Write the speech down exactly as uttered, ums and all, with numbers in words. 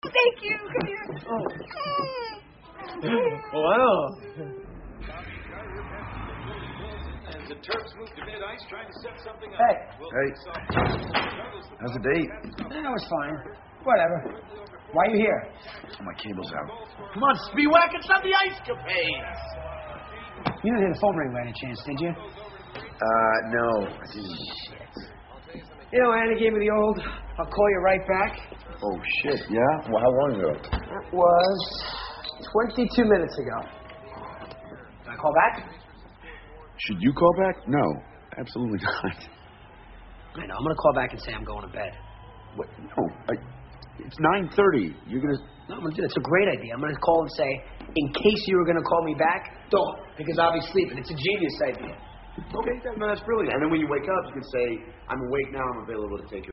Thank you. Come here. Oh. Wow. The Terps moved to mid-ice trying to set something up. Hey. Hey. How's the date? That was fine. Whatever. Why are you here? Oh, my cable's out. Come on, Spiewak, it's on the Ice Capades. You didn't hear the phone ring by any chance, did you? Uh, no, I didn't. You know, Anna gave me the old, I'll call you right back. Oh, shit, yeah? Well, how long ago? That was twenty-two minutes ago. Can I call back? Should you call back? No, absolutely not. I know. I'm going to call back and say I'm going to bed. What? No, I, it's nine thirty. You're going to... No, I'm gonna do it. It's a great idea. I'm going to call and say, in case you were going to call me back, don't, because I'll be sleeping. It's a genius idea. Okay, no, that's brilliant. And then when you wake up, you can say, I'm awake now, I'm available to take your